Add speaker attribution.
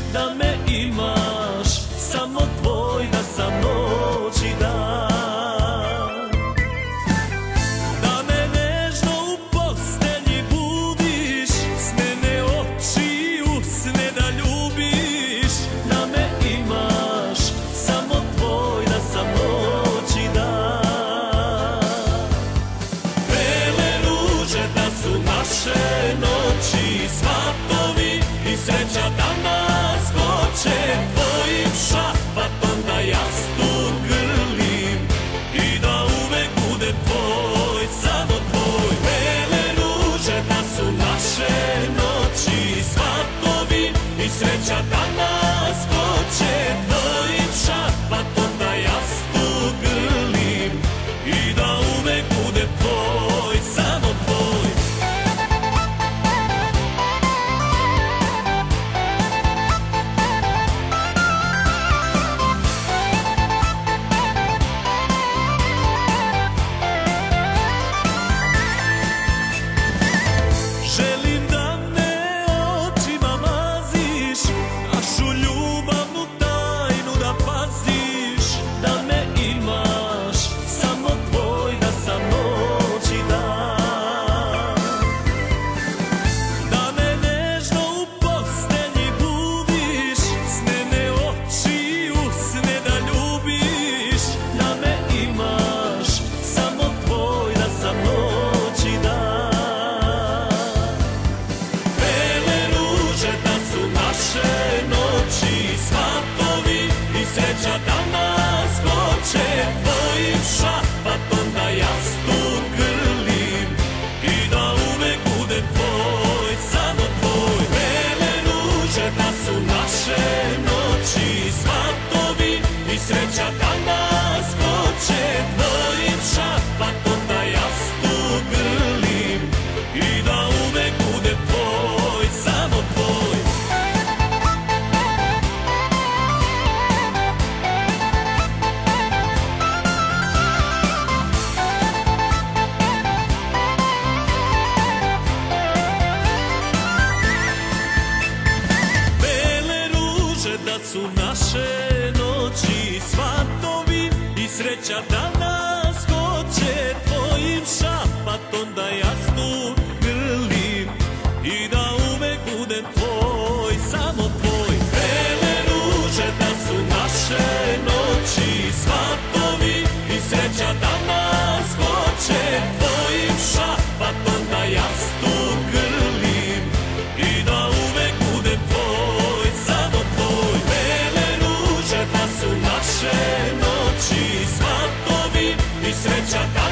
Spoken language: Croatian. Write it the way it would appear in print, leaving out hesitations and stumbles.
Speaker 1: da me imaš, samo tvoj da sam noć i dan. Da me nežno u postelji budiš, snene oči i usne da ljubiš, da me imaš, samo tvoj da sam noć i dan. Bele ruže da su naše noći, svatovi i sreća da nas hoće, tvojim šapatom da jastuk grlim i da uvek bude tvoj, samo tvoj. Bele ruže da su naše noći, svatovi i sreća da nas hoće, tvojim šapatom da jastuk grlim i da uvek bude tvoj, samo tvoj. Želim da me očima maziš, našu ljubavnu tajnu da paziš, da me imaš, samo tvoj da sam noć i dan. Da me nežno u postelji budiš, snene oči i usne da ljubiš, da me imaš, samo tvoj da sam noć i dan. Bele ruže da su naše noći, svatovi i sreća da nas hoće, tvojim šapatom da jastuk grlim i da uvek bude tvoj, samo tvoj. Bele ruže da su naše noći, svatovi i sreća da nas hoće, tvojim šapatom da jastuk grlim i da uvek bude tvoj, samo tvoj. Bele ruže da su naše noći, svatovi i sreća da nas hoće, tvojim šapatom da jastuk grlim i da uvek budem tvoj, samo tvoj. Bele ruže da su naše noći, svatovi i sreća da nas hoće, tvojim šapatom da jastuk grlim i da uvek budem tvoj, samo tvoj. Bele ruže da su naše noći, svatovi i sreća da